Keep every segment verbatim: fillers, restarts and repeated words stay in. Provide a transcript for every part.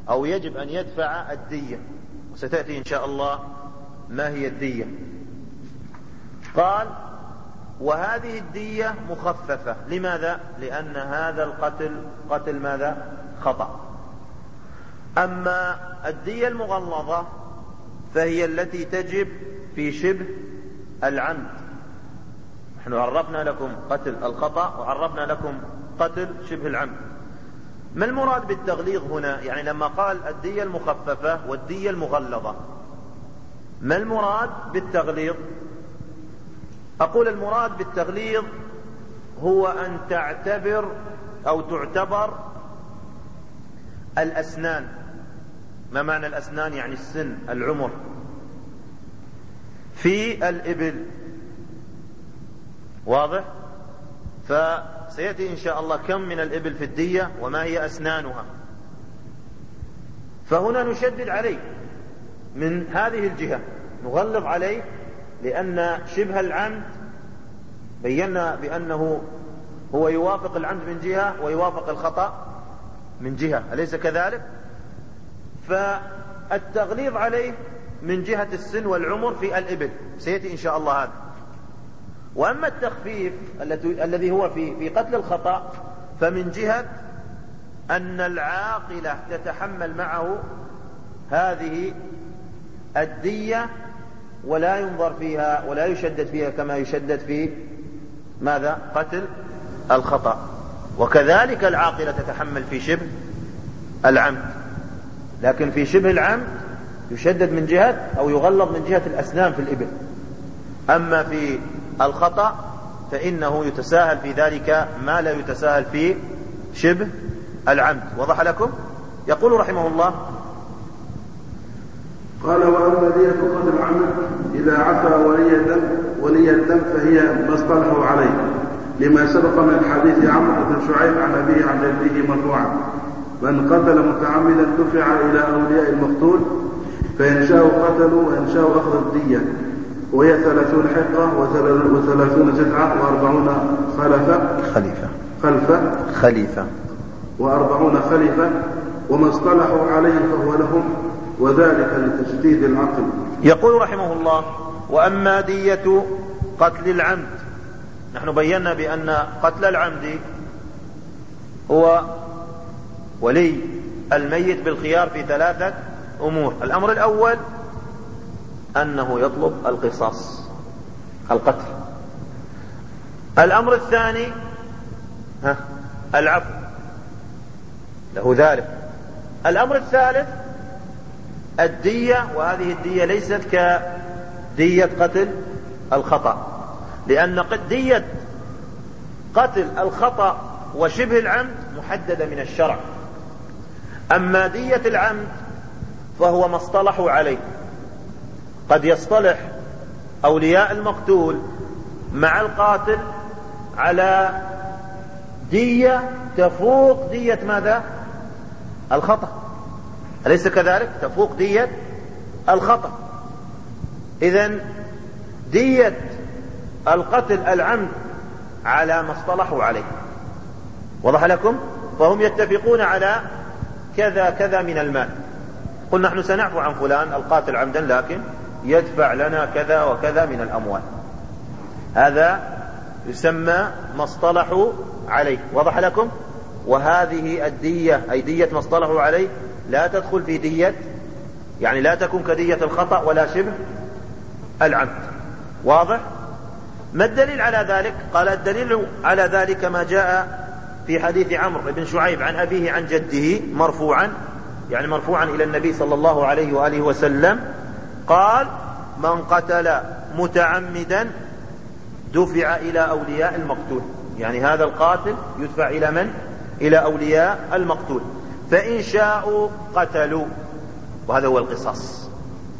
أو يجب أن يدفع الدية، وستأتي إن شاء الله ما هي الدية. قال: وهذه الدية مخففة. لماذا؟ لأن هذا القتل قتل ماذا؟ خطأ. أما الدية المغلظة فهي التي تجب في شبه العمد. نحن عرفنا لكم قتل الخطأ وعرفنا لكم قتل شبه العمد. ما المراد بالتغليظ هنا؟ يعني لما قال الدية المخففة والدية المغلظة، ما المراد بالتغليظ؟ أقول المراد بالتغليظ هو أن تعتبر أو تعتبر الأسنان. ما معنى الأسنان؟ يعني السن، العمر، في الإبل. واضح؟ فسيأتي إن شاء الله كم من الإبل في الدية وما هي أسنانها. فهنا نشدد عليه من هذه الجهة، نغلظ عليه، لأن شبه العمد بينا بأنه هو يوافق العمد من جهة ويوافق الخطأ من جهة، أليس كذلك؟ فالتغليظ عليه من جهة السن والعمر في الإبل سيأتي إن شاء الله هذا. وأما التخفيف الذي هو في في قتل الخطأ فمن جهة أن العاقلة تتحمل معه هذه الدية ولا ينظر فيها ولا يشدد فيها كما يشدد في ماذا؟ قتل الخطأ. وكذلك العاقلة تتحمل في شبه العمد، لكن في شبه العمد يشدد من جهة أو يغلظ من جهة الأسنان في الإبل. أما في الخطأ فإنه يتساهل في ذلك ما لا يتساهل في شبه العمد. وضح لكم؟ يقول رحمه الله: قال: وأما دية قتل العمد إذا عفى ولي الدم ولي الدم فهي ما اصطلحوا عليه، لما سبق من حديث عمرو بن شعيب عن أبيه عن جده مرفوعا: من قتل متعمدا دفع إلى أولياء المقتول، فإن شاءوا قتلوا وإن شاءوا أخذوا الدية، وهي ثلاثون حقة وثلاثون جذعة وأربعون خلفة خليفة خلفة خليفة وأربعون خليفة، وما اصطلحوا عليه فهو لهم، وذلك لتشديد العقل. يقول رحمه الله: وأما دية قتل العمد، نحن بينا بأن قتل العمد هو ولي الميت بالخيار في ثلاثة أمور. الأمر الأول أنه يطلب القصاص، القتل. الأمر الثاني ها العفو، له ذلك. الأمر الثالث الدية، وهذه الدية ليست كدية قتل الخطأ، لأن دية قتل الخطأ وشبه العمد محددة من الشرع. أما دية العمد فهو ما اصطلحوا عليه. قد يصطلح أولياء المقتول مع القاتل على دية تفوق دية ماذا؟ الخطأ، أليس كذلك؟ تفوق دية الخطأ. إذن دية القتل العمد على ما اصطلحوا عليه. وضح لكم؟ فهم يتفقون على كذا كذا من المال. قل نحن سنعفو عن فلان القاتل عمدا، لكن يدفع لنا كذا وكذا من الأموال. هذا يسمى ما اصطلحوا عليه. وضح لكم؟ وهذه الدية أي دية ما اصطلحوا عليه لا تدخل في دية، يعني لا تكون كدية الخطأ ولا شبه العمد. واضح؟ ما الدليل على ذلك؟ قال: الدليل على ذلك ما جاء في حديث عمرو بن شعيب عن أبيه عن جده مرفوعا، يعني مرفوعا إلى النبي صلى الله عليه وآله وسلم، قال: من قتل متعمدا دفع إلى أولياء المقتول. يعني هذا القاتل يدفع إلى من؟ إلى أولياء المقتول، فإن شاءوا قتلوا، وهذا هو القصاص.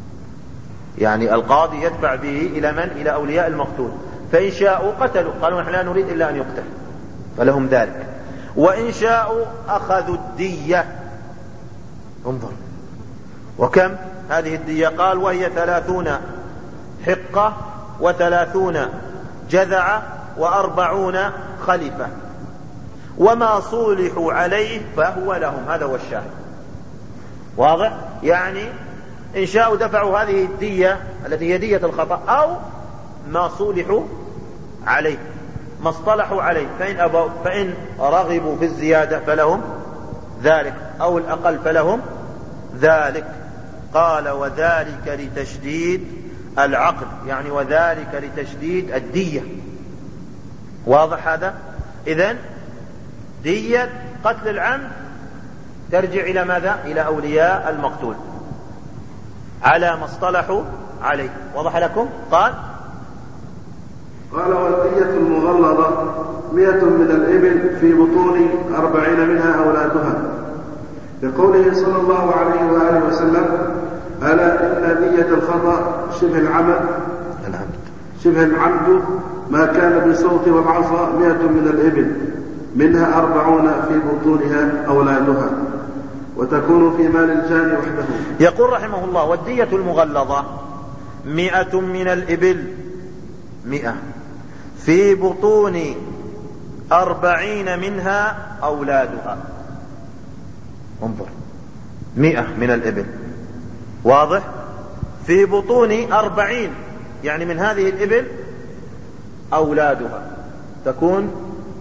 يعني القاضي يدفع به إلى من؟ إلى أولياء المقتول، فإن شاءوا قتلوا، قالوا نحن لا نريد إلا أن يقتل، فلهم ذلك. وإن شاءوا أخذوا الدية. انظر، وكم هذه الدية؟ قال: وهي ثلاثون حقة وثلاثون جذعة وأربعون خليفة، وما صولحوا عليه فهو لهم. هذا هو الشاهد. واضح؟ يعني إن شاءوا دفعوا هذه الدية التي هي دية الخطأ أو ما صولحوا عليه، ما اصطلحوا عليه، فإن, أبوا فإن رغبوا في الزيادة فلهم ذلك، أو الأقل فلهم ذلك. قال وذلك لتشديد العقل، يعني وذلك لتشديد الدية. واضح هذا؟ إذن دية قتل العمد ترجع إلى ماذا؟ إلى أولياء المقتول على ما اصطلحوا عليه. وضح لكم؟ قال قال والدية المغلظة مئة من الإبل في بطون أربعين منها أولادها، لقوله صلى الله عليه وآله وسلم ألا إن دية الخطأ شبه العمد شبه العمد ما كان بالصوت والعصا مئة من الإبل منها أربعون في بطونها أولادها، وتكون في مال الجاني وحده. يقول رحمه الله والدية المغلظة مئة من الإبل، مئة في بطون أربعين منها أولادها. انظر، مئة من الإبل، واضح؟ في بطون أربعين، يعني من هذه الإبل أولادها، تكون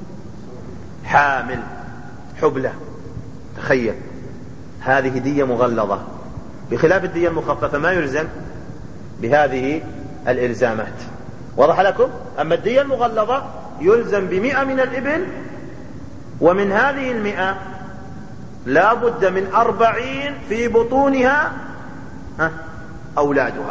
حامل حبلة. تخيل، هذه دية مغلظة بخلاف الدية المخففة ما يلزم بهذه الإلزامات. وضح لكم؟ أما الدية المغلظة يلزم بمئة من الإبل، ومن هذه المئة لا بد من أربعين في بطونها أولادها.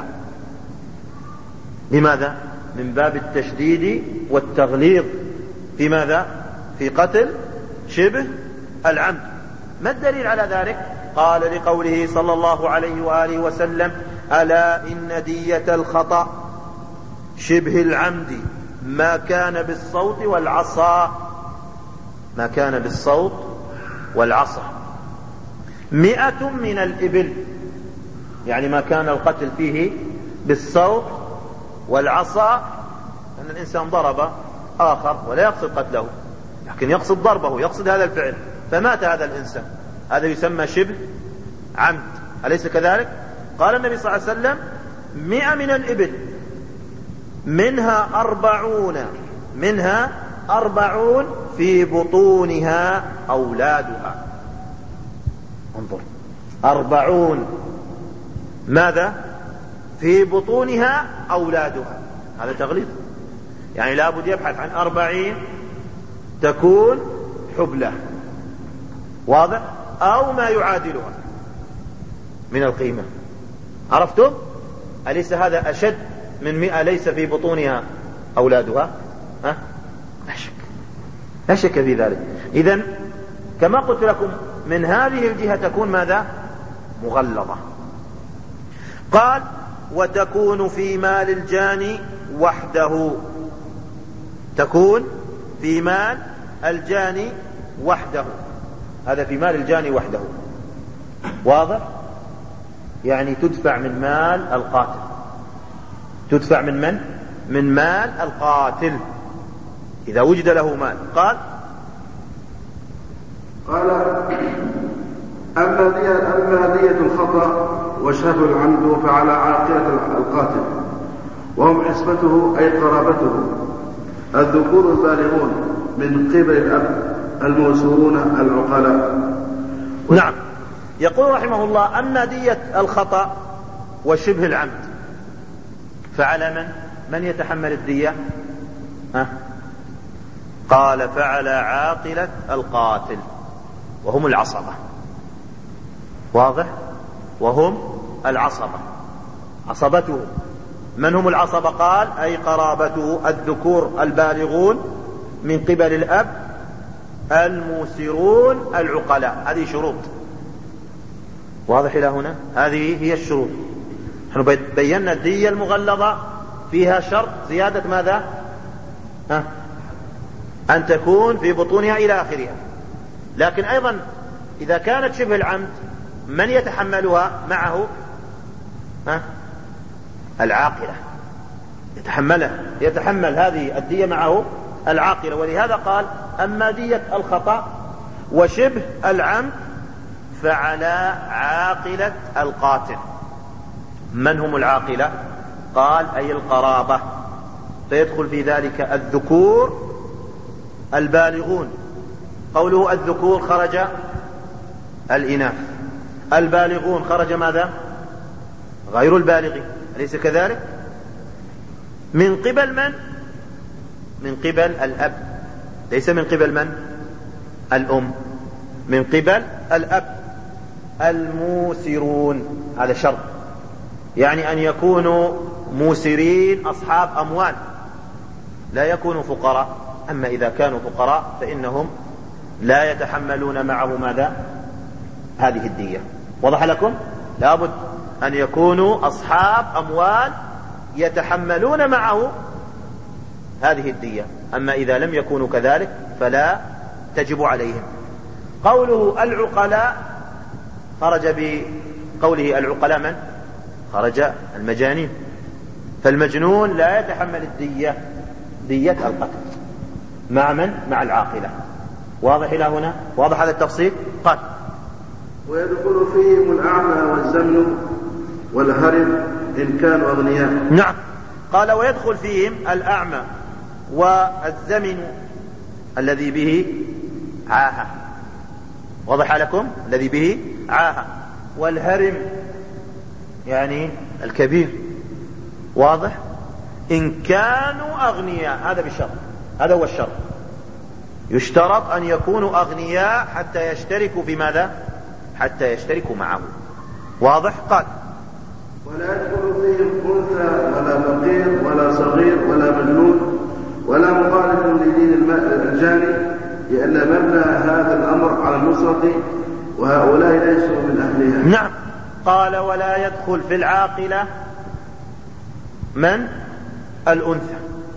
لماذا؟ من باب التشديد والتغليظ في ماذا؟ في قتل شبه العمد. ما الدليل على ذلك؟ قال لقوله صلى الله عليه وآله وسلم ألا إن دية الخطأ شبه العمد ما كان بالصوت والعصا، ما كان بالصوت والعصا. مئة من الإبل، يعني ما كان القتل فيه بالصوت والعصا، أن الإنسان ضرب آخر ولا يقصد قتله، لكن يقصد ضربه، يقصد هذا الفعل، فمات هذا الإنسان، هذا يسمى شبه عمد، أليس كذلك؟ قال النبي صلى الله عليه وسلم مئة من الإبل منها أربعون منها أربعون في بطونها أولادها. انظر، أربعون ماذا؟ في بطونها أولادها، هذا تغليظ، يعني لابد يبحث عن أربعين تكون حبلة، واضح؟ أو ما يعادلها من القيمة. عرفتم؟ أليس هذا أشد من مئة ليس في بطونها أولادها؟ ها؟ لا شك، لا شك في ذلك. إذن كما قلت لكم من هذه الجهة تكون ماذا؟ مغلظة. قال وتكون في مال الجاني وحده، تكون في مال الجاني وحده، هذا في مال الجاني وحده، واضح؟ يعني تدفع من مال القاتل، تدفع من من؟ من مال القاتل إذا وجد له مال. قال قال أما دية, أما دية الخطأ وشبه العمد فعلى عاقلة القاتل، وهم عصمته أي قرابته الذكور البالغون من قبل الأب الموسورون العقلاء. نعم. يقول رحمه الله أما دية الخطأ وشبه العمد فعلى من؟ من يتحمل الدية؟ ها؟ قال فعلى عاقلة القاتل وهم العصبة، واضح؟ وهم العصبة، عصبته. من هم العصبة؟ قال أي قرابته الذكور البالغون من قبل الأب الموسرون العقلاء. هذه شروط، واضح إلى هنا؟ هذه هي الشروط. نحن بينا الدية المغلظة فيها شرط زيادة ماذا؟ ها؟ أن تكون في بطونها إلى آخرها. لكن أيضا إذا كانت شبه العمد من يتحملها معه؟ ها؟ العاقلة يتحملها، يتحمل هذه الدية معه العاقلة. ولهذا قال أما دية الخطأ وشبه العمد فعلى عاقلة القاتل. من هم العاقلة؟ قال أي القرابة، فيدخل في ذلك الذكور البالغون. قوله الذكور خرج الإناث، البالغون خرج ماذا؟ غير البالغين، أليس كذلك؟ من قبل من؟ من قبل الأب، ليس من قبل من؟ الأم، من قبل الأب. الموسرون هذا شرط، يعني أن يكونوا موسرين أصحاب أموال، لا يكونوا فقراء. أما إذا كانوا فقراء فإنهم لا يتحملون معه ماذا؟ هذه الدية. وضح لكم؟ لابد أن يكونوا أصحاب أموال يتحملون معه هذه الدية. أما إذا لم يكونوا كذلك فلا تجب عليهم. قوله العقلاء خرج بقوله العقلاء من؟ خرج المجانين، فالمجنون لا يتحمل الدية، دية القتل، مع من؟ مع العاقلة. واضح إلى هنا؟ واضح هذا التفصيل؟ قال ويدخل فيهم الأعمى والزمن والهرم إن كانوا أغنياء. نعم، قال ويدخل فيهم الأعمى والزمن الذي به عاهة. وضح لكم؟ الذي به عاهة. والهرم يعني الكبير. واضح؟ إن كانوا أغنياء، هذا بشرط، هذا هو الشرط، يشترط أن يكونوا أغنياء حتى يشتركوا في ماذا؟ حتى يشتركوا معه. واضح؟ قال ولا يدخل فيهم أنثى ولا فقير ولا صغير ولا مجنون ولا مخالف لدين الجاني، لأن مبنى هذا الأمر على النصرة وهؤلاء ليسوا من أهلها. نعم، قال ولا يدخل في العاقلة من؟ الأنثى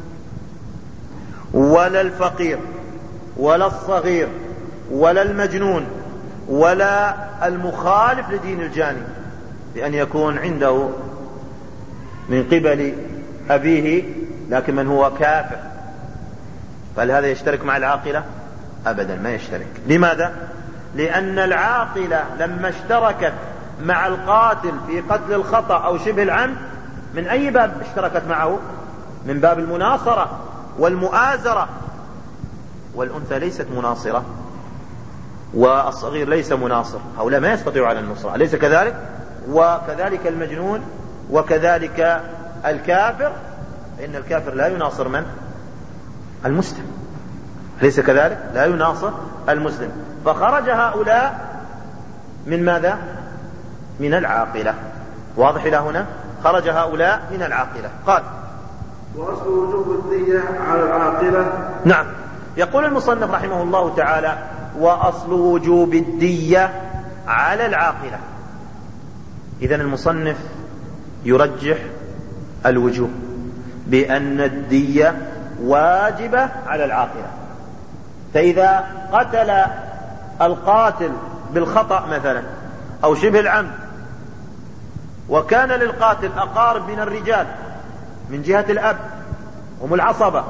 ولا الفقير ولا الصغير ولا المجنون ولا المخالف لدين الجاني، بأن يكون عنده من قبل أبيه لكن من هو كافر، فهل هذا يشترك مع العاقلة؟ أبدا ما يشترك. لماذا؟ لأن العاقلة لما اشتركت مع القاتل في قتل الخطأ أو شبه العمد، من أي باب اشتركت معه؟ من باب المناصرة والمؤازرة. والأنثى ليست مناصرة والصغير ليس مناصر، هؤلاء ما يستطيعوا على النصرة، أليس كذلك؟ وكذلك المجنون وكذلك الكافر، إن الكافر لا يناصر من؟ المسلم، أليس كذلك؟ لا يناصر المسلم. فخرج هؤلاء من ماذا؟ من العاقلة. واضح إلى هنا؟ خرج هؤلاء من العاقلة. قال وأصل وجوب الدية على العاقلة. نعم، يقول المصنف رحمه الله تعالى وأصل وجوب الدية على العاقلة. إذن المصنف يرجح الوجوب بأن الدية واجبة على العاقلة. فإذا قتل القاتل بالخطأ مثلا أو شبه العمد، وكان للقاتل أقارب من الرجال من جهة الأب هم العصبة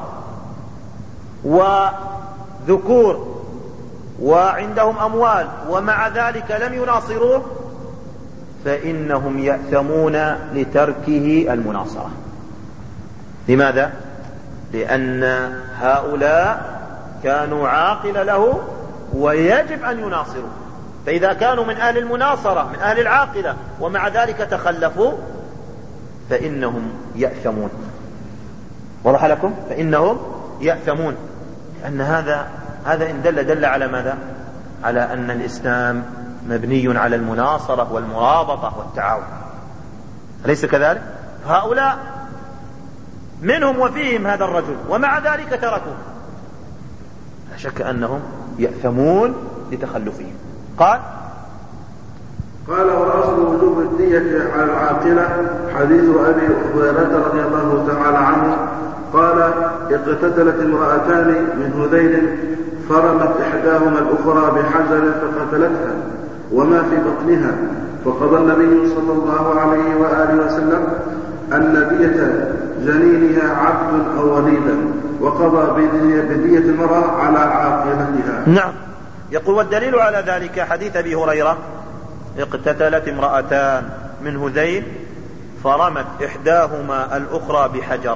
وذكور وعندهم أموال، ومع ذلك لم يناصروه، فإنهم يأثمون لتركه المناصرة. لماذا؟ لأن هؤلاء كانوا عاقل له ويجب أن يناصروا. فإذا كانوا من أهل المناصرة من أهل العاقلة ومع ذلك تخلفوا فإنهم يأثمون. وضح لكم؟ فإنهم يأثمون، لأن هذا هذا إن دل دل على ماذا؟ على أن الإسلام مبني على المناصرة والمرابطة والتعاون، أليس كذلك؟ هؤلاء منهم وفيهم هذا الرجل ومع ذلك تركوه، لا شك أنهم يأثمون لتخلفهم. قال قال وأصل وجوب الدية على العاقلة حديث أبي هريرة رضي الله تعالى عنه قال اقتتلت امرأتان من هذيل فرمت إحداهما الأخرى بحجر فقتلتها وما في بطنها، فقضى النبي صلى الله عليه وآله وسلم أن دية جنينها عبد أو وليدا، وقضى بدية المرأة على عاقلتها. نعم، يقول والدليل على ذلك حديث أبي هريرة اقتتلت امرأتان من هذيل فرمت إحداهما الأخرى بحجر،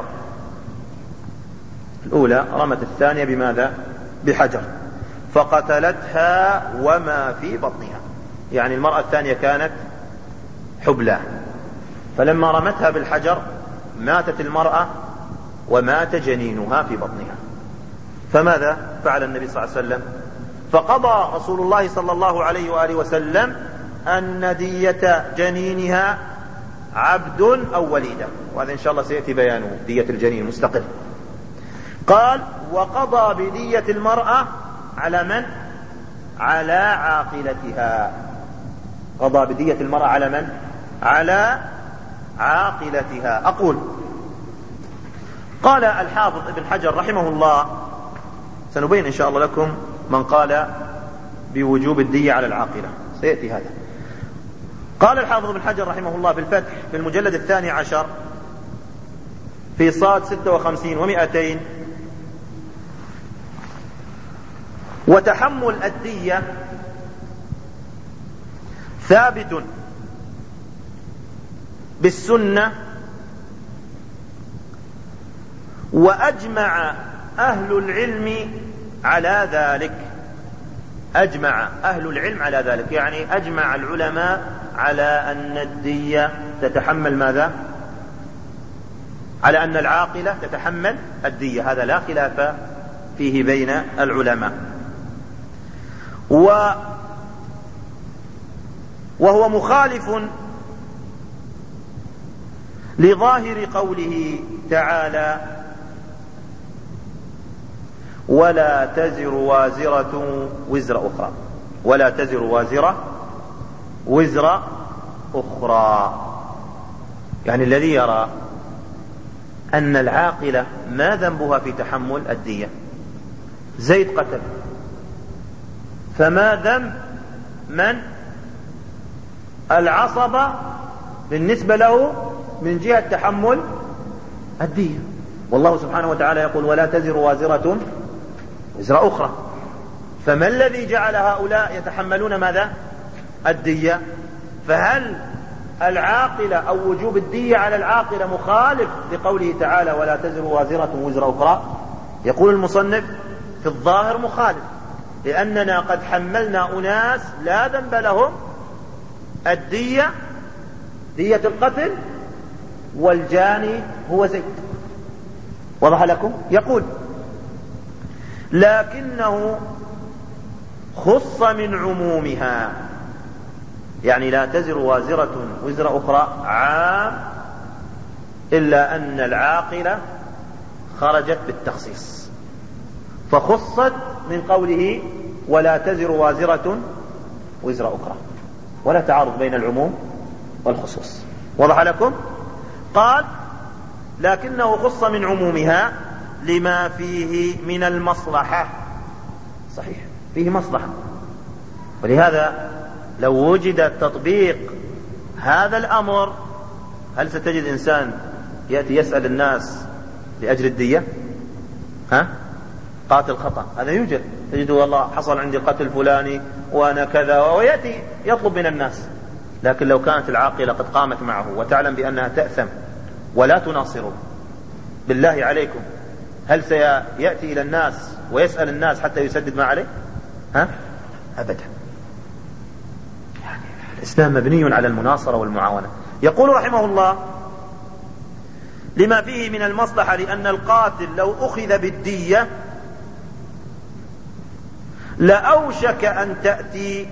الأولى رمت الثانية بماذا؟ بحجر، فقتلتها وما في بطنها، يعني المرأة الثانية كانت حبلى، فلما رمتها بالحجر ماتت المرأة ومات جنينها في بطنها. فماذا فعل النبي صلى الله عليه وسلم؟ فقضى رسول الله صلى الله عليه وآله وسلم أن دية جنينها عبد أو وليدة، وهذا إن شاء الله سيأتي بيانه، دية الجنين مستقل. قال وقضى بدية المرأة على من؟ على عاقلتها. قضى بدية المرأة على من؟ على عاقلتها. أقول قال الحافظ ابن حجر رحمه الله، سنبين إن شاء الله لكم من قال بوجوب الدية على العاقلة، سيأتي هذا. قال الحافظ ابن حجر رحمه الله في الفتح في المجلد الثاني عشر في صاد ستة وخمسين ومئتين: وتحمل الدية ثابت بالسنة، وأجمع أهل العلم على ذلك. أجمع أهل العلم على ذلك، يعني أجمع العلماء على أن الدية تتحمل ماذا؟ على أن العاقلة تتحمل الدية، هذا لا خلاف فيه بين العلماء. و وهو مخالف لظاهر قوله تعالى: ولا تزر وازرة وزر أخرى، ولا تزر وازرة وزر أخرى. يعني الذي يرى أن العاقلة ما ذنبها في تحمل الدية، زيد قتل، فما ذنب من؟ العصبة بالنسبة له من جهة تحمل الدية. والله سبحانه وتعالى يقول: ولا تزر وازرة وزر أخرى. فما الذي جعل هؤلاء يتحملون ماذا؟ الدية؟ فهل العاقلة أو وجوب الدية على العاقلة مخالف لقوله تعالى: ولا تزر وازرة وزر أخرى؟ يقول المصنف: في الظاهر مخالف، لأننا قد حملنا أناس لا ذنب لهم الدية، دية القتل، والجاني هو زيد. وضح لكم؟ يقول: لكنه خص من عمومها، يعني لا تزر وازرة وزر أخرى عام، إلا أن العاقلة خرجت بالتخصيص، فخصت من قوله: ولا تزر وازرة وزر أخرى، ولا تعارض بين العموم والخصوص. وضح لكم؟ قال: لكنه خص من عمومها لما فيه من المصلحة. صحيح، فيه مصلحة، ولهذا لو وجد تطبيق هذا الأمر، هل ستجد إنسان يأتي يسأل الناس لأجل الدية؟ ها؟ قاتل خطأ، هذا يوجد، تجده: والله حصل عندي قتل فلاني وأنا كذا، ويأتي يطلب من الناس. لكن لو كانت العاقلة قد قامت معه وتعلم بأنها تأثم ولا تناصره، بالله عليكم هل سيأتي إلى الناس ويسأل الناس حتى يسدد ما عليه؟ ها؟ أبدا. يعني الإسلام مبني على المناصرة والمعاونة. يقول رحمه الله: لما فيه من المصلحة، لأن القاتل لو أخذ بالدية لأوشك أن تأتي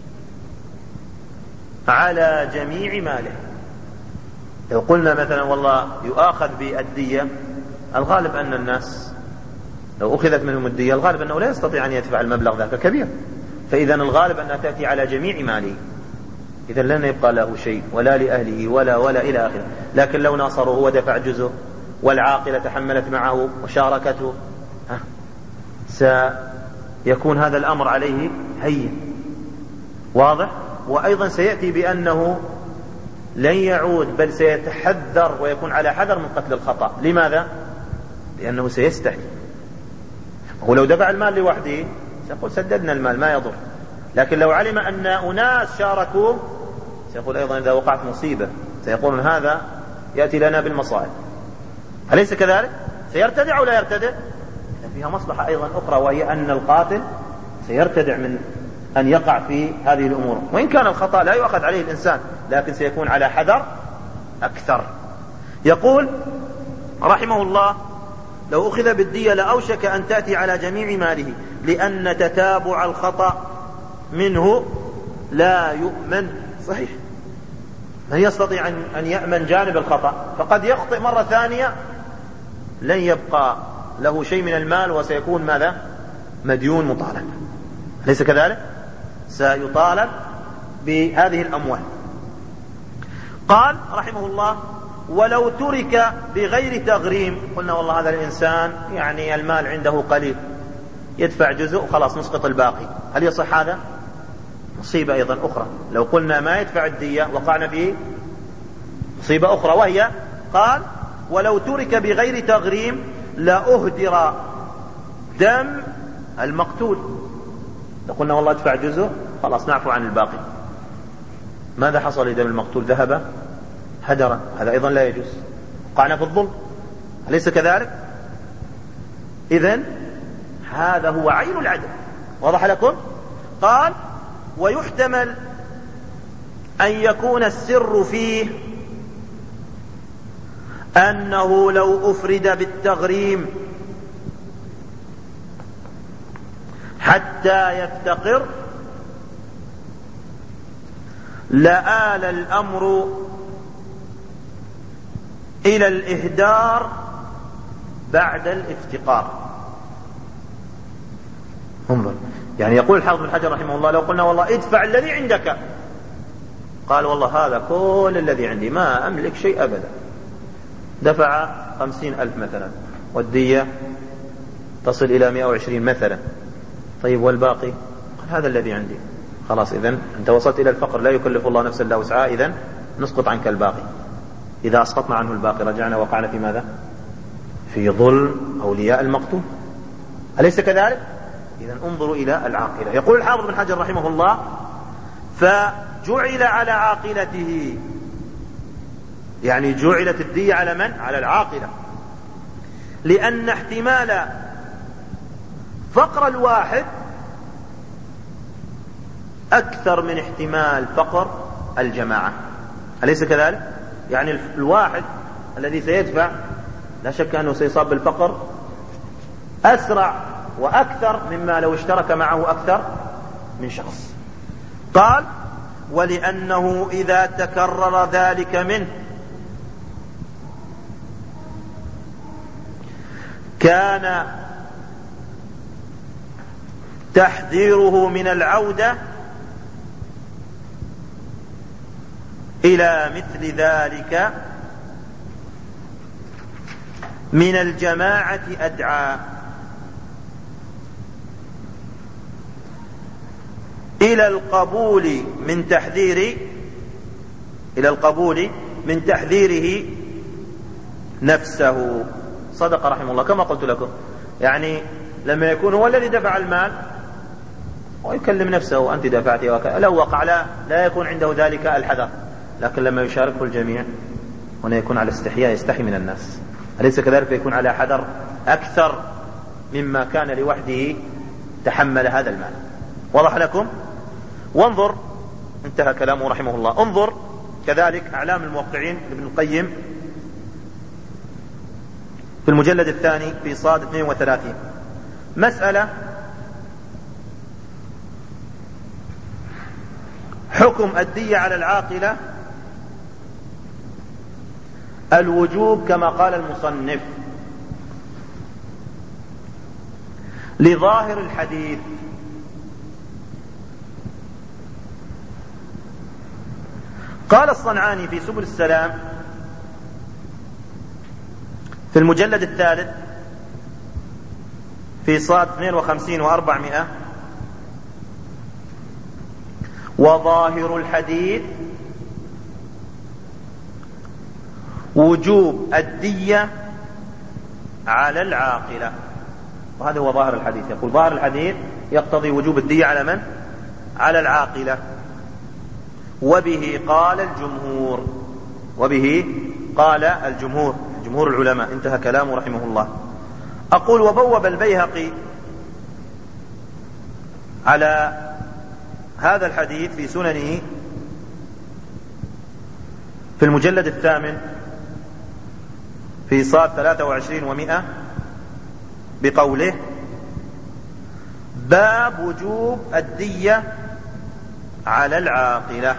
على جميع ماله. لو قلنا مثلا والله يؤاخذ بالدية، الغالب أن الناس لو أخذت منهم الدية الغالب أنه لا يستطيع أن يدفع المبلغ ذاك كبير، فإذا الغالب أنها تأتي على جميع ماله، إذا لن يبقى له شيء ولا لأهله ولا ولا إلى آخره. لكن لو ناصره ودفع جزء والعاقلة تحملت معه وشاركته، سيكون هذا الأمر عليه هين. واضح؟ وأيضا سيأتي بأنه لن يعود، بل سيتحذر ويكون على حذر من قتل الخطأ. لماذا؟ لأنه سيستحي. ولو دفع المال لوحده سيقول: سددنا المال ما يضر، لكن لو علم أن أناس شاركوا سيقول أيضا إذا وقعت مصيبة سيقولون هذا يأتي لنا بالمصائب، أليس كذلك؟ سيرتدع أو لا يرتدع؟ فيها مصلحة أيضا أخرى، وهي أن القاتل سيرتدع من أن يقع في هذه الأمور، وإن كان الخطأ لا يؤخذ عليه الإنسان لكن سيكون على حذر أكثر. يقول رحمه الله: لو أخذ بالدية لأوشك أن تأتي على جميع ماله، لأن تتابع الخطأ منه لا يؤمن. صحيح، من يستطيع أن يأمن جانب الخطأ؟ فقد يخطئ مرة ثانية لن يبقى له شيء من المال وسيكون ماذا؟ مديون مطالب، ليس كذلك؟ سيطالب بهذه الأموال. قال رحمه الله: ولو ترك بغير تغريم، قلنا والله هذا الإنسان يعني المال عنده قليل يدفع جزء وخلاص نسقط الباقي، هل يصح هذا؟ مصيبة أيضا أخرى، لو قلنا ما يدفع الدية وقعنا في مصيبة أخرى، وهي قال: ولو ترك بغير تغريم لأهدر دم المقتول. لو قلنا والله ادفع جزء خلاص نعفو عن الباقي، ماذا حصل لدم المقتول؟ ذهب هدرا، هذا أيضا لا يجوز، وقعنا في الظلم، أليس كذلك؟ إذن هذا هو عين العدل. واضح لكم؟ قال: ويحتمل أن يكون السر فيه أنه لو أفرد بالتغريم حتى يفتقر لآل الأمر إلى الإهدار بعد الافتقار. انظر، يعني يقول الحافظ بن حجر رحمه الله: لو قلنا والله ادفع الذي عندك، قال والله هذا كل الذي عندي ما أملك شيء أبدا، دفع خمسين ألف مثلا والدية تصل إلى مئة وعشرين مثلا، طيب والباقي؟ قال هذا الذي عندي، خلاص إذن أنت وصلت إلى الفقر، لا يكلف الله نفسا إلا وسعها، إذن نسقط عنك الباقي. إذا أسقطنا عنه الباقي رجعنا وقعنا في ماذا؟ في ظلم أولياء المقتول، أليس كذلك؟ إذن انظروا إلى العاقلة. يقول الحافظ بن حجر رحمه الله: فجعل على عاقلته، يعني جعلت الدية على من؟ على العاقلة، لأن احتمال فقر الواحد أكثر من احتمال فقر الجماعة، أليس كذلك؟ يعني الواحد الذي سيدفع لا شك أنه سيصاب بالفقر أسرع وأكثر مما لو اشترك معه أكثر من شخص. قال: ولأنه إذا تكرر ذلك منه كان تحذيره من العودة إلى مثل ذلك من الجماعة أدعى إلى القبول من تحذير إلى القبول من تحذيره نفسه. صدق رحمه الله كما قلت لكم، يعني لما يكون هو الذي دفع المال ويكلم نفسه أنت دفعتي وكذا، لو وقع لا, لا يكون عنده ذلك الحذر، لكن لما يشاركه الجميع هنا يكون على استحياء، يستحي من الناس، أليس كذلك؟ يكون على حذر أكثر مما كان لوحده تحمل هذا المال. وضح لكم؟ وانظر، انتهى كلامه رحمه الله. انظر كذلك أعلام الموقعين لابن القيم في المجلد الثاني في صاد اثنين وثلاثين، مسألة حكم الدية على العاقلة الوجوب كما قال المصنف لظاهر الحديث. قال الصنعاني في سبل السلام في المجلد الثالث في صاد اثنين وخمسين وأربعمائة: وظاهر الحديث وجوب الدية على العاقلة. وهذا هو ظاهر الحديث، يقول ظاهر الحديث يقتضي وجوب الدية على من؟ على العاقلة. وبه قال الجمهور وبه قال الجمهور جمهور العلماء. انتهى كلامه رحمه الله. أقول وبوب البيهقي على هذا الحديث في سننه في المجلد الثامن في صاد ثلاثة وعشرين ومئة بقوله: باب وجوب الدية على العاقلة.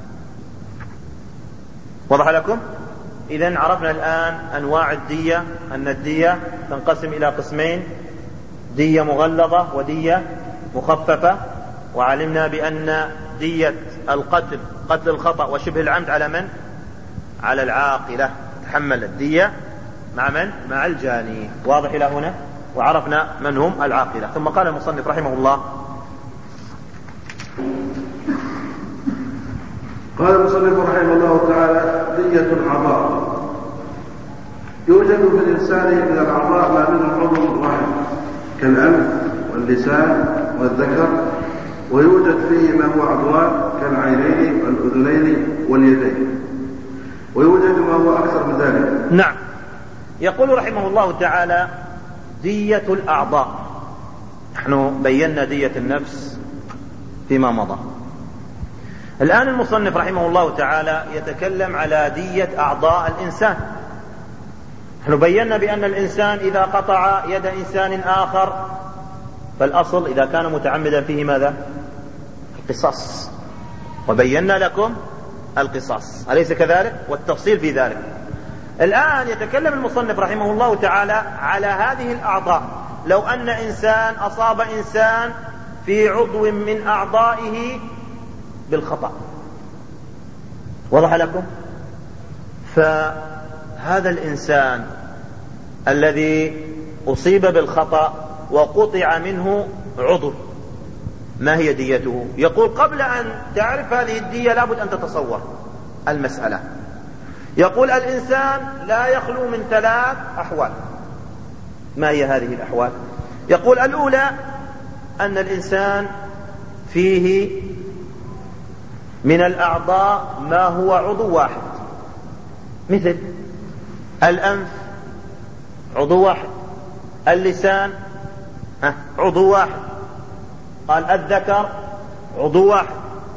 وضح لكم؟ إذن عرفنا الآن أنواع الدية، أن الدية تنقسم إلى قسمين: دية مغلظة ودية مخففة. وعلمنا بأن دية القتل قتل الخطأ وشبه العمد على من؟ على العاقلة، تحمل الدية مع من؟ مع الجاني. واضح إلى هنا؟ وعرفنا من هم العاقلة. ثم قال المصنف رحمه الله: قال المصنف رحمه الله تعالى: دية الأعضاء. يوجد في الإنسان من الأعضاء ما منه عضو واحد كالأنف واللسان والذكر، ويوجد فيه ما هو عضوان كالعينين والأذنين واليدين، ويوجد ما هو أكثر من ذلك. نعم. يقول رحمه الله تعالى: دية الأعضاء. نحن بينا دية النفس فيما مضى. الآن المصنف رحمه الله تعالى يتكلم على دية أعضاء الإنسان. نحن بينا بأن الإنسان إذا قطع يد إنسان آخر فالأصل إذا كان متعمدا فيه ماذا؟ القصاص. وبينا لكم القصاص، أليس كذلك؟ والتفصيل في ذلك. الآن يتكلم المصنف رحمه الله تعالى على هذه الأعضاء. لو أن إنسان أصاب إنسان في عضو من أعضائه بالخطأ، وضح لكم؟ فهذا الإنسان الذي أصيب بالخطأ وقطع منه عضو، ما هي ديته؟ يقول قبل أن تعرف هذه الدية لابد أن تتصور المسألة. يقول الإنسان لا يخلو من ثلاث أحوال. ما هي هذه الأحوال؟ يقول الأولى أن الإنسان فيه من الأعضاء ما هو عضو واحد، مثل الأنف عضو واحد، اللسان عضو واحد، قال الذكر عضو واحد.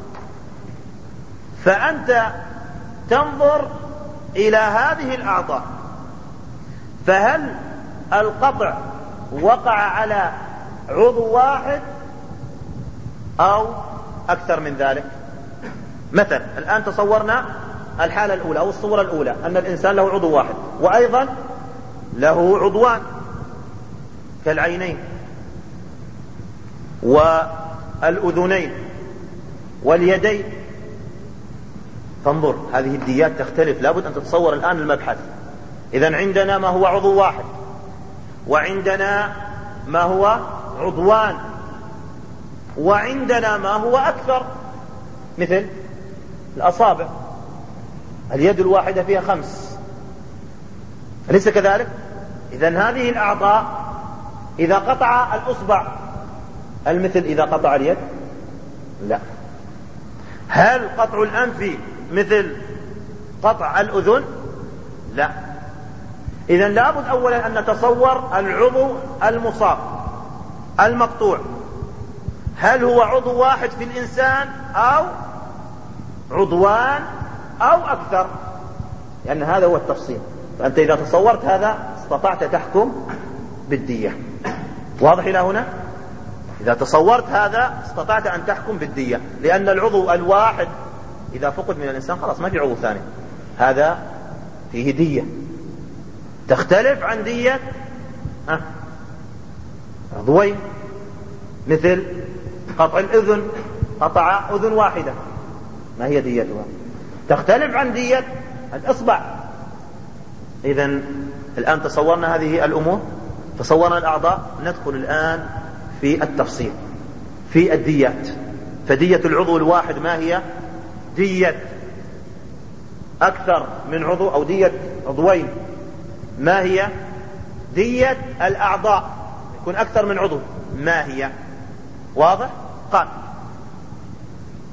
فأنت تنظر إلى هذه الأعضاء، فهل القطع وقع على عضو واحد أو أكثر من ذلك؟ مثلا الآن تصورنا الحالة الأولى أو الصورة الأولى أن الإنسان له عضو واحد وأيضا له عضوان كالعينين والأذنين واليدين. فانظر، هذه الديات تختلف، لابد أن تتصور الآن المبحث. إذن عندنا ما هو عضو واحد، وعندنا ما هو عضوان، وعندنا ما هو أكثر، مثل الأصابع. اليد الواحدة فيها خمس، أليس كذلك؟ إذن هذه الأعضاء إذا قطع الأصبع المثل إذا قطع اليد؟ لا. هل قطع الأنف مثل قطع الأذن؟ لا. إذن لابد أولا أن نتصور العضو المصاب المقطوع، هل هو عضو واحد في الإنسان أو عضوان أو أكثر؟ لأن هذا هو التفصيل. فأنت إذا تصورت هذا استطعت تحكم بالدية. واضح إلى هنا؟ إذا تصورت هذا استطعت أن تحكم بالدية، لأن العضو الواحد إذا فقد من الإنسان خلاص ما في عضو ثاني، هذا فيه دية تختلف عن دية أه. عضوين، مثل قطع الأذن، قطع أذن واحدة، ما هي ديتها؟ تختلف عن دية الإصبع. إذن الآن تصورنا هذه الأمور، تصورنا الأعضاء، ندخل الآن في التفصيل في الديات. فدية العضو الواحد ما هي؟ دية أكثر من عضو أو دية عضوين ما هي؟ دية الأعضاء يكون أكثر من عضو ما هي؟ واضح؟ قال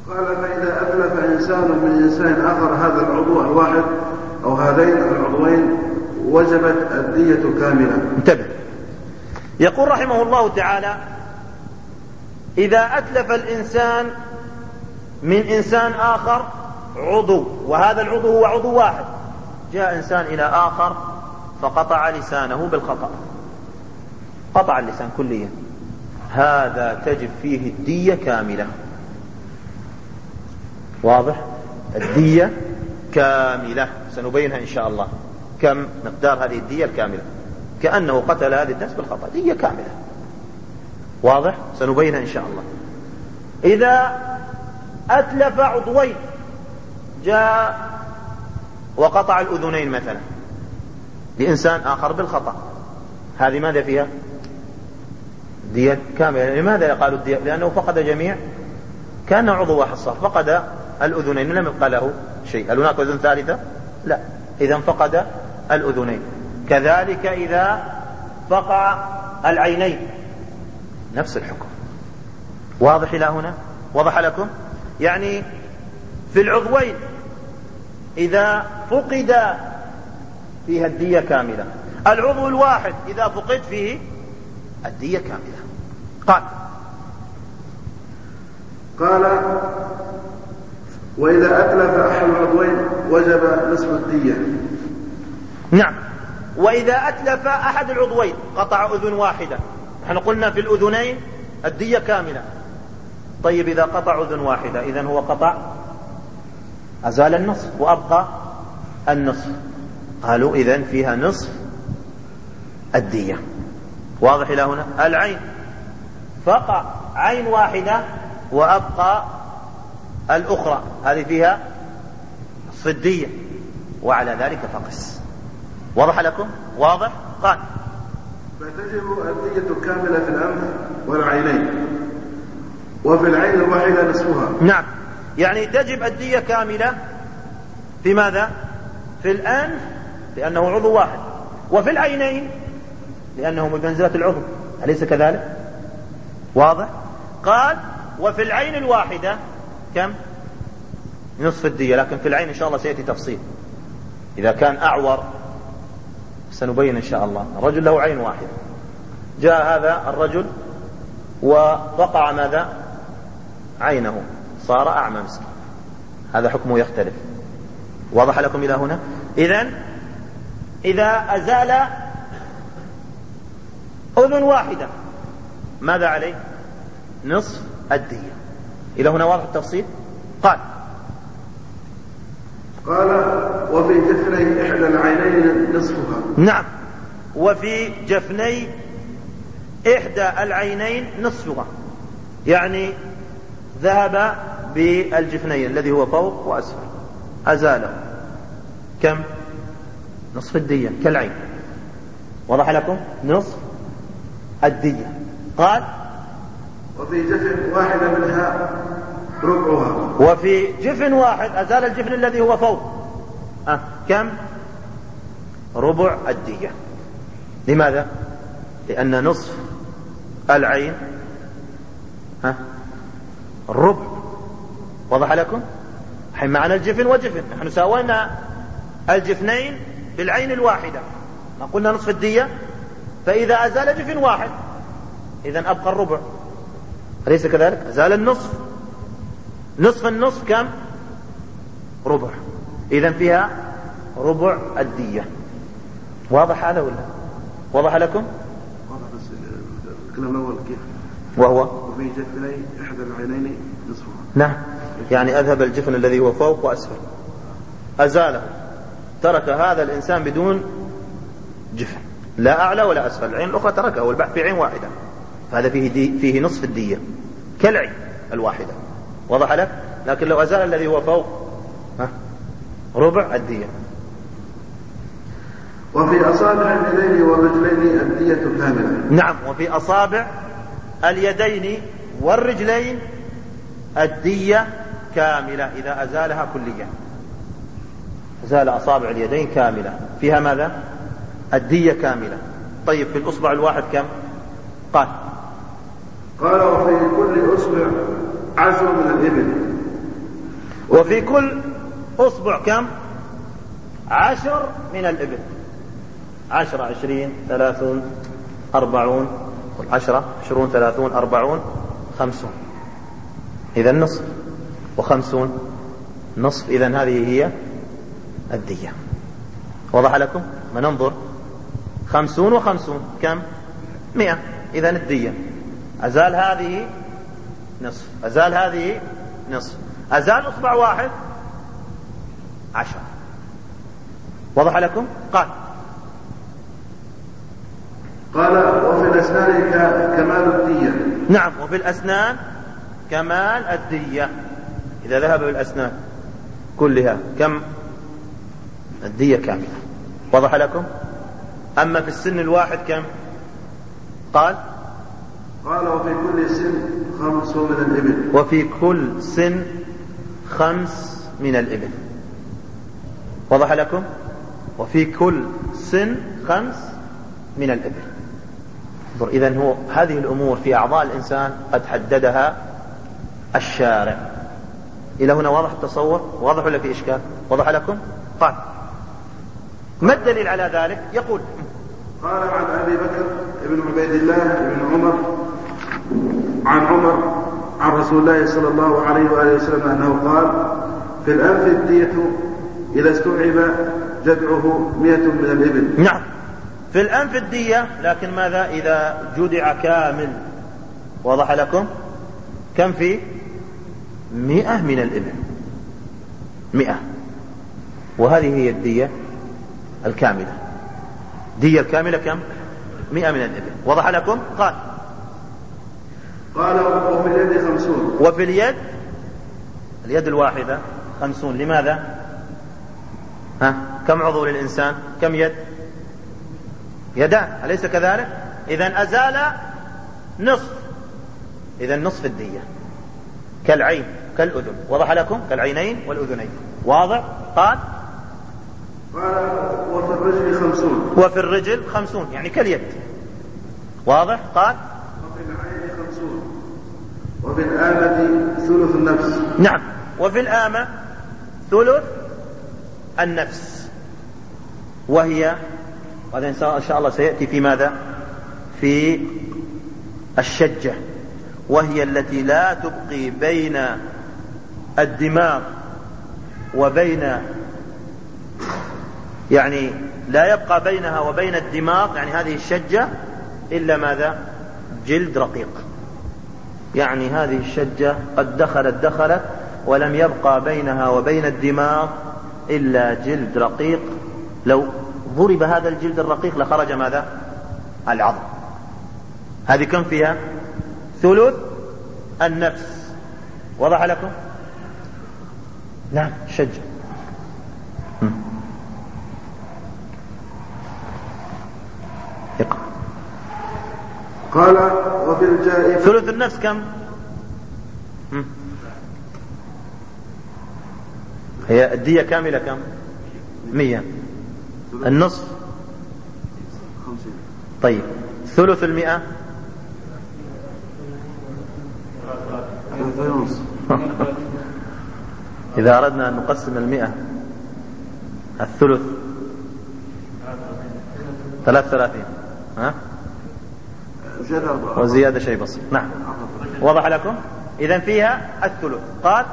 قال فإذا أتلف إنسان من إنسان آخر هذا العضو الواحد أو هذين العضوين وجبت الدية كاملة. انتبه، يقول رحمه الله تعالى: إذا أتلف الإنسان من إنسان آخر عضو، وهذا العضو هو عضو واحد، جاء إنسان إلى آخر فقطع لسانه بالخطأ، قطع اللسان كليا، هذا تجب فيه الدية كاملة. واضح؟ الدية كاملة، سنبينها إن شاء الله كم مقدار هذه الدية الكاملة، كأنه قتل هذه النفس بالخطأ، دية كاملة. واضح؟ سنبينها إن شاء الله. إذا أتلف عضوين، جاء وقطع الأذنين مثلا لإنسان آخر بالخطأ، هذه ماذا فيها؟ دية كاملة. لماذا قالوا الدية؟ لأنه فقد جميع، كان عضو واحد صار، فقد الأذنين لم يبقى له شيء. هل هناك أذن ثالثة؟ لا، إذا فقد الأذنين. كذلك إذا فقع العينين نفس الحكم. واضح إلى هنا؟ وضح لكم؟ يعني في العضوين إذا فقد فيها الدية كاملة، العضو الواحد إذا فقد فيه الدية كاملة. قال قال وإذا أتلف أحد العضوين وجب نصف الدية. نعم، وإذا أتلف أحد العضوين، قطع أذن واحدة، نحن قلنا في الأذنين الدية كاملة. طيب إذا قطع أذن واحدة، إذن هو قطع، أزال النصف وأبقى النصف، قالوا إذن فيها نصف الدية. واضح إلى هنا؟ العين، فقع عين واحدة وأبقى الأخرى، هذه فيها نصف الدية، وعلى ذلك فقس. وضح لكم؟ واضح؟ قال فتجب الدية كاملة في الأنف والعينين، وفي العين الواحدة نصفها. نعم، يعني تجب الدية كاملة في ماذا؟ في الأنف لأنه عضو واحد، وفي العينين لأنه بمنزلة العضو، أليس كذلك؟ واضح؟ قال وفي العين الواحدة كم؟ نصف الدية، لكن في العين إن شاء الله سيأتي تفصيل. إذا كان أعور سنبين إن شاء الله. الرجل له عين واحدة، جاء هذا الرجل ووقع ماذا؟ عينه، صار أعمى مسكين، هذا حكمه يختلف. واضح لكم إلى هنا؟ إذن إذا أزال أذن واحدة ماذا عليه؟ نصف الدية. إلى هنا واضح التفصيل؟ قال قال وفي جفني إحدى العينين نصفها. نعم، وفي جفني إحدى العينين نصفها، يعني ذهب بالجفنين الذي هو فوق وأسفل، أزاله، كم؟ نصف الدية كالعين. وضح لكم؟ نصف الدية. قال وفي جفن واحدة منها ربعها. وفي جفن واحد أزال الجفن الذي هو فوق، أه. كم؟ ربع الدية. لماذا؟ لأن نصف العين ها الربع. وضح لكم؟ حين معنا الجفن وجفن، نحن ساوينا الجفنين بالعين الواحدة، ما قلنا نصف الدية، فإذا أزال جفن واحد إذن أبقى الربع، أليس كذلك؟ أزال النصف، نصف النصف كم؟ ربع، إذن فيها ربع الدية. واضح هذا ولا؟ وضح لكم؟ واضح، بس الكلام الأول كيف؟ وهو وفي جفني إحدى العينين نصفها. نعم، يعني أذهب الجفن الذي هو فوق وأسفل، أزاله، ترك هذا الإنسان بدون جفن، لا أعلى ولا أسفل، العين الأخرى تركها، والبحث في عين واحدة، فهذا فيه, دي فيه نصف الدية كالعين الواحدة. وضح لك؟ لكن لو أزال الذي هو فوق ها ربع الدية. وفي أصابع اليدين والرجلين الدية كاملة. نعم، وفي أصابع اليدين والرجلين الدية كاملة إذا أزالها كليا. أزال أصابع اليدين كاملة فيها ماذا؟ الدية كاملة. طيب في الأصبع الواحد كم؟ قال قال وفي كل أصبع عشر من الإبل. وفي كل أصبع كم؟ عشر من الإبل. عشرة عشرين ثلاثون أربعون، عشرة عشرون ثلاثون أربعون خمسون، إذا نصف، وخمسون نصف، إذا هذه هي الدية. وضح لكم؟ ما ننظر، خمسون وخمسون كم؟ مئة، إذا الدية. أزال هذه نصف، أزال هذه نصف، أزال أصبع واحد عشر. وضح لكم؟ قال قال وفي الأسنان كمال الدية. نعم، وفي الأسنان كمال الدية. إذا ذهب بالأسنان كلها كم؟ الدية كاملة. وضح لكم؟ أما في السن الواحد كم؟ قال قال وفي كل سن خمس من الإبل. وفي كل سن خمس من الإبل. وضح لكم؟ وفي كل سن خمس من الإبل. إذن هو هذه الأمور في أعضاء الإنسان قد حددها الشارع. إلى هنا واضح التصور؟ واضح ولا في إشكال؟ وضح لكم؟ قال ما الدليل على ذلك؟ يقول قال عن أبي بكر ابن عبيد الله ابن عمر عن عمر عن رسول الله صلى الله عليه وآله وسلم أنه قال في الأنف الدية إذا استوعب جدعه مئة من الإبل. نعم، في الأنف الدية، لكن ماذا إذا جدع كامل؟ وضح لكم؟ كم فيه؟ مئة من الإبل، مئة. وهذه هي الدية الكاملة. دية الكاملة كم؟ مئة من الإبل. وضح لكم؟ قال قال وفي اليد خمسون. وفي اليد، اليد الواحدة خمسون. لماذا؟ ها؟ كم عضو للإنسان؟ كم يد؟ يدان، أليس كذلك؟ إذن أزال نصف، إذن نصف الدية كالعين كالأذن. وضح لكم؟ كالعينين والأذنين. واضح؟ قال قال وفي الرجل خمسون. وفي الرجل خمسون، يعني كاليد. واضح؟ قال وفي العين خمسون. وفي الآمة ثلث النفس. نعم، وفي الآمة ثلث النفس، وهي، وهذا إن شاء الله سيأتي في ماذا؟ في الشجة، وهي التي لا تبقي بين الدماغ وبين، يعني لا يبقى بينها وبين الدماغ، يعني هذه الشجة، إلا ماذا؟ جلد رقيق. يعني هذه الشجة قد دخلت دخلت ولم يبقى بينها وبين الدماغ إلا جلد رقيق. لو ضرب هذا الجلد الرقيق لخرج ماذا؟ العظم. هذه كم فيها؟ ثلث النفس. وضح لكم؟ نعم، شجة. اقرأ. قال وفي الجائفة ثلث النفس كم؟ هي الدية كاملة كم؟ مية. النصف خمسين. طيب ثلث المئة إذا أردنا أن نقسم المئة الثلث ثلاث ثلاثين، ها؟ وزيادة شيء بسيط. نعم، وضح لكم؟ إذن فيها الثلث. قال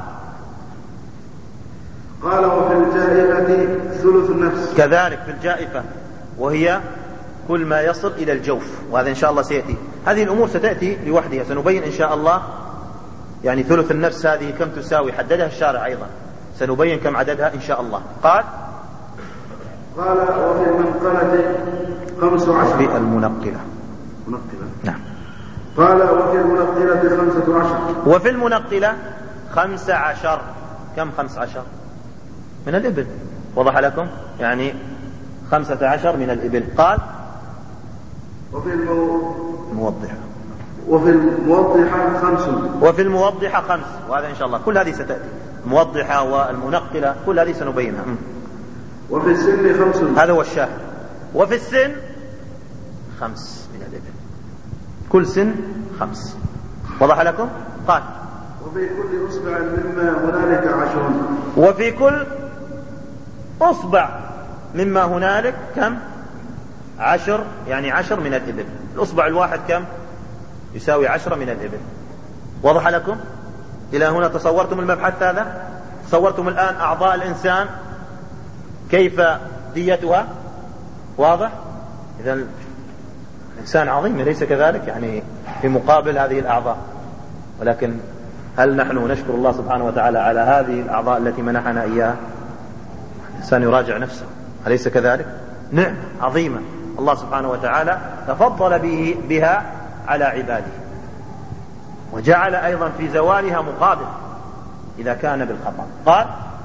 قال وفي الجائفة ثلث النفس. كذلك في الجائفة، وهي كل ما يصل إلى الجوف، وهذا إن شاء الله سيأتي. هذه الأمور ستأتي لوحدها، سنبين إن شاء الله. يعني ثلث النفس هذه كم تساوي؟ حددها الشارع أيضا، سنبين كم عددها إن شاء الله. قال قال وفي المنقلة خمس عشر. في المنقلة. منقلة. نعم. قال وفي المنقلة خمسة عشر. وفي المنقلة خمس عشر. كم خمس عشر؟ من الإبل. وضح لكم؟ يعني خمسة عشر من الإبل. قال وفي المو... الموضحة. وفي الموضحة خمس. وفي الموضحة خمس، وهذا إن شاء الله كل هذه ستأتي. الموضحة والمنقلة كل هذه سنبينها. وفي السن خمس. هذا هو الشاهد. وفي السن خمس من الإبل، كل سن خمس. وضح لكم؟ قال وفي كل أصبع مما هنالك عشر. وفي كل أصبع مما هنالك كم؟ عشر، يعني عشر من الإبل. الأصبع الواحد كم؟ يساوي عشرة من الإبل. واضح لكم؟ إلى هنا تصورتم المبحث هذا؟ تصورتم الآن أعضاء الإنسان كيف ديتها؟ واضح؟ إذا الإنسان عظيم أليس كذلك؟ يعني في مقابل هذه الأعضاء. ولكن هل نحن نشكر الله سبحانه وتعالى على هذه الأعضاء التي منحنا إياها؟ الإنسان يراجع نفسه أليس كذلك؟ نعم عظيمة الله سبحانه وتعالى تفضل به بها على عباده، وجعل أيضا في زوالها مقابل إذا كان بالخطأ. قال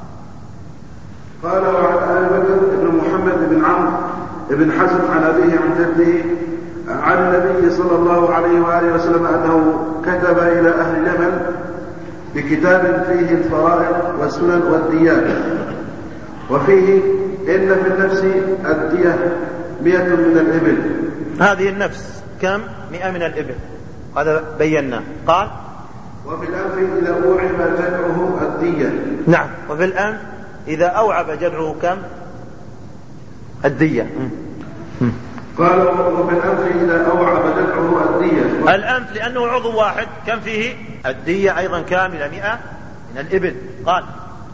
قال وعن أبي بكر بن محمد بن عمرو بن حزم عن أبيه عن جده عن النبي صلى الله عليه وآله وسلم أنه كتب إلى أهل اليمن بكتاب فيه الفرائض والسنن والديات، وفيه إن في النفس الدية مئة من الإبل. هذه النفس كم؟ مئة من الإبل، هذا بينا. قال وفي الأنف إذا أوعب جدعه الدية. نعم، وفي الأنف إذا أوعب جدعه كم؟ الدية. قال وفي الأنف إذا أوعب جدعه الدية. الأنف لأنه عضو واحد كم فيه؟ الدية أيضا كاملة مئة من الإبل. قال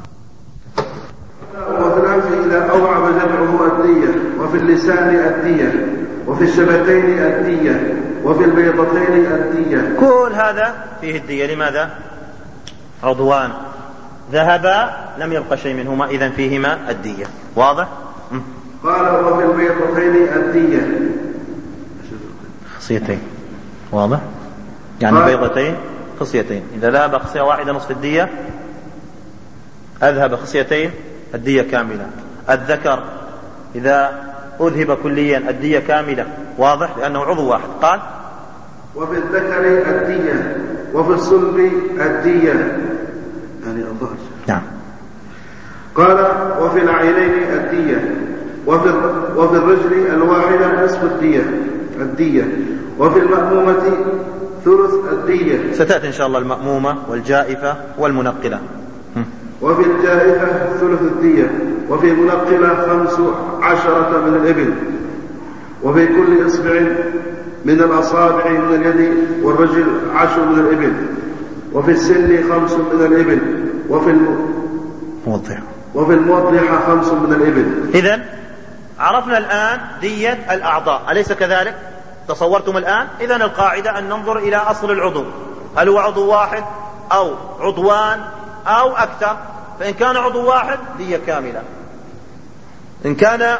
وفي الأنف إذا أوعب جدعه الدية، وفي اللسان الدية، وفي الشفتين الدية، وفي البيضتين الدية. كل هذا فيه الدية. لماذا؟ عضوان ذهبا لم يبقى شيء منهما، إذن فيهما الدية. واضح؟ م. قال وفي البيضتين الدية خصيتين. واضح؟ يعني بيضتين خصيتين. إذا ذهب خصية واحدة نصف الدية، أذهب خصيتين الدية كاملة. الذكر إذا أذهب كليا الدية كاملة. واضح؟ لأنه عضو واحد. قال وفي الذكر الدية، وفي الصلب الدية، يعني الظهر. نعم. قال وفي العينين الدية، وفي وفي الرجل الواحدة نصف الدية الدية، وفي المأمومة ثلث الدية. ستأتي إن شاء الله المأمومة والجائفة والمنقلة. وفي الجائفة ثلث الدية، وفي المنقلة خمس عشرة من الإبل، وفي كل إصبع من الأصابع من اليد والرجل عشر من الإبل، وفي السن خمس من الإبل، وفي الموضحة وفي الموضحة خمس من الإبل. إذن عرفنا الآن دية الأعضاء أليس كذلك؟ تصورتم الآن؟ إذن القاعدة أن ننظر إلى أصل العضو، هل هو عضو واحد أو عضوان أو أكثر؟ فإن كان عضو واحد دية كاملة، إن كان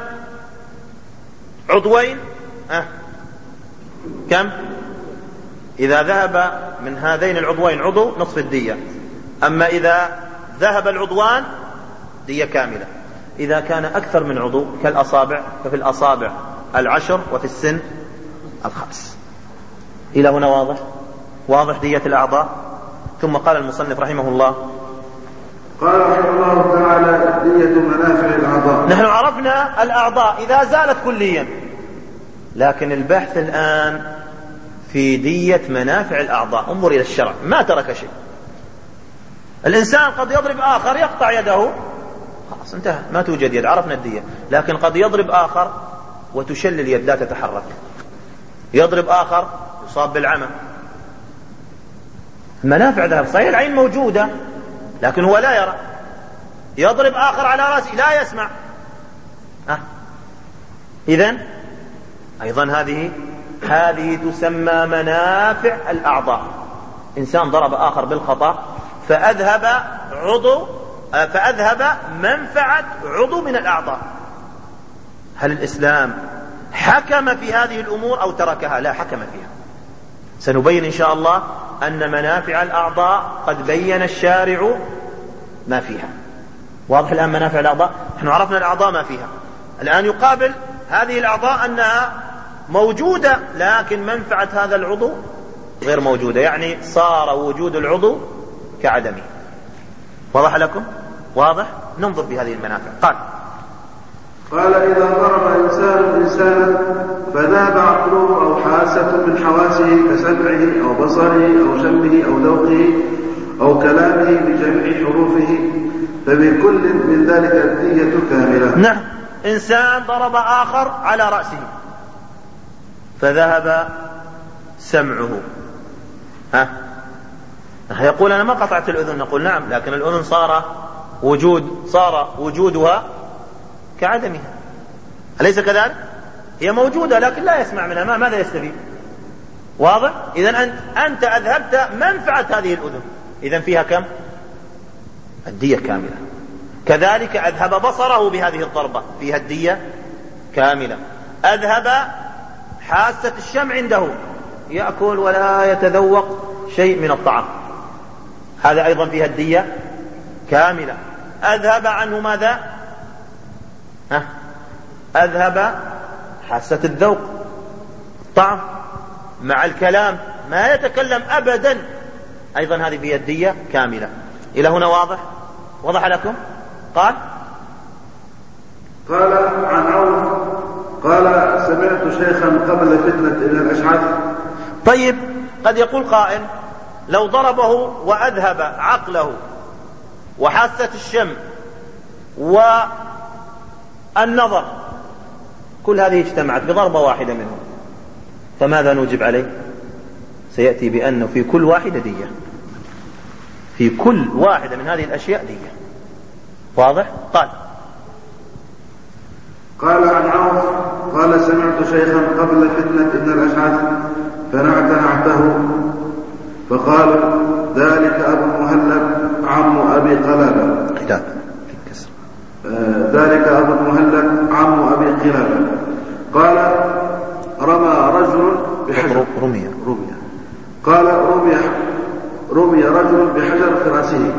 عضوين أه كم؟ إذا ذهب من هذين العضوين عضو نصف الدية، أما إذا ذهب العضوان دية كاملة. إذا كان أكثر من عضو كالأصابع ففي الأصابع العشر، وفي السن الخمس. إلى هنا واضح؟ واضح دية الأعضاء. ثم قال المصنف رحمه الله قال رحمه الله تعالى دية منافع الأعضاء. نحن عرفنا الأعضاء إذا زالت كليا، لكن البحث الآن في دية منافع الأعضاء. انظر إلى الشرع ما ترك شيء. الإنسان قد يضرب آخر يقطع يده، خلاص انتهى، ما توجد يد، عرفنا الدية. لكن قد يضرب آخر وتشل اليد لا تتحرك، يضرب آخر يصاب بالعمى. المنافع ذهب، صحيح العين موجودة لكن هو لا يرى. يضرب آخر على رأسه لا يسمع. ها إذن أيضا هذه هذه تسمى منافع الأعضاء. إنسان ضرب آخر بالخطأ فأذهب عضو فأذهب منفعة عضو من الأعضاء. هل الإسلام حكم في هذه الأمور أو تركها؟ لا، حكم فيها. سنبين إن شاء الله أن منافع الأعضاء قد بين الشارع ما فيها. واضح الآن منافع الأعضاء؟ نحن عرفنا الأعضاء ما فيها. الآن يقابل هذه الأعضاء أنها موجودة لكن منفعة هذا العضو غير موجودة، يعني صار وجود العضو كعدمه. واضح لكم؟ واضح؟ ننظر في هذه المنافع. قال قال إذا ضرب إنسان إنسانا فذهب عقله أو حاسة من حواسه كسمعه أو بصره أو شمه أو ذوقه أو كلامه بجميع حروفه فبكل من ذلك الدية كاملة. نعم. إنسان ضرب آخر على رأسه فذهب سمعه، ها يقول أنا ما قطعت الأذن، نقول نعم، لكن الأذن صار وجود صار وجودها كعدمها، أليس كذلك؟ هي موجودة لكن لا يسمع منها، ما ماذا يستفيد؟ واضح؟ إذن أنت, أنت أذهبت منفعة هذه الأذن، إذن فيها كم؟ الدية كاملة. كذلك أذهب بصره بهذه الضربة، فيها الدية كاملة. أذهب حاسة الشم عنده، يأكل ولا يتذوق شيء من الطعام، هذا أيضا فيها الدية كاملة. أذهب عنه ماذا؟ ها؟ أذهب حاسة الذوق، الطعم مع الكلام، ما يتكلم أبدا، أيضا هذه فيها الدية كاملة. إلى هنا واضح؟ وضح لكم؟ قال قال عن عوف قال سمعت شيخا قبل فتنة ابن الأشعث. طيب، قد يقول قائل لو ضربه وأذهب عقله وحاسة الشم والنظر كل هذه اجتمعت بضربة واحدة منهم، فماذا نوجب عليه؟ سيأتي بأنه في كل واحدة دية، في كل واحدة من هذه الأشياء دية. واضح؟ قال قال عن عوف قال سمعت شيخا قبل فتنة ابن الأشعث فنعتنعته فقال ذلك أبو المهلب عم أبي قلابة. ذلك أبو المهلب عم أبي قلابة. قال رمى رجل بحجر رمي رمي قال رمي رمي رجل بحجر في رأسه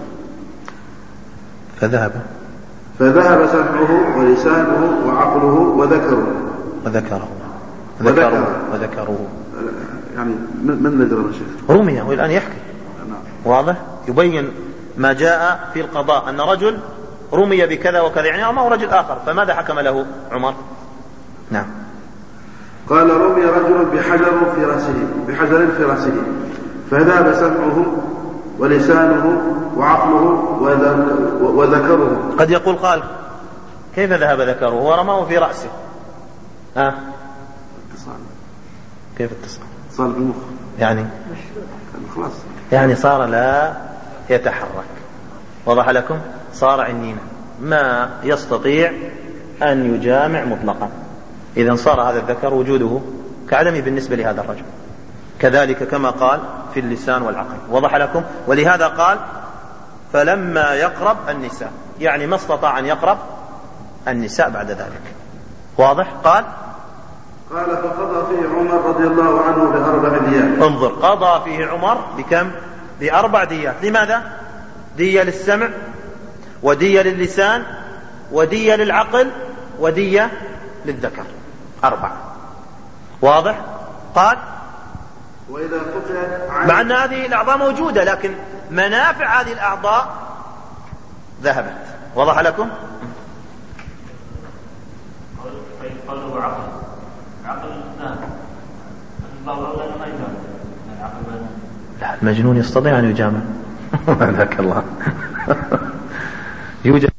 فذهب فذهب سمعه ولسانه وعقله وذكره وذكره وذكره وذكره يعني من ندر الشيخ رمي، والآن يحكي. واضح؟ يبين ما جاء في القضاء أن رجل رمي بكذا وكذا، يعني ما هو رجل آخر، فماذا حكم له عمر؟ نعم. قال رمي رجل بحجر في رأسه بحجر في رأسه فذهب سمعه ولسانه وعقله وذكره. قد يقول قال كيف ذهب ذكره ورماه في رأسه؟ ها؟ اتصال. كيف اتصال؟ اتصال بالمخ، يعني خلاص، يعني صار لا يتحرك. وضح لكم؟ صار عنينا ما يستطيع أن يجامع مطلقا، إذن صار هذا الذكر وجوده كعدمه بالنسبة لهذا الرجل. كذلك كما قال في اللسان والعقل. وضح لكم؟ ولهذا قال فلما يقرب النساء، يعني ما استطاع أن يقرب النساء بعد ذلك. واضح؟ قال قال فقضى فيه عمر رضي الله عنه بأربع ديات. انظر، قضى فيه عمر بكم؟ بأربع ديات. لماذا؟ دية للسمع، ودية للسان، ودية للعقل، ودية للذكر، أربعة. واضح؟ قال وإذا قطعت مع أن هذه الأعضاء موجودة لكن منافع هذه الأعضاء ذهبت. وضح لكم؟ قلب عقل عقل نعم لا، المجنون يستطيع أن يجامع. ذاك الله. يوجد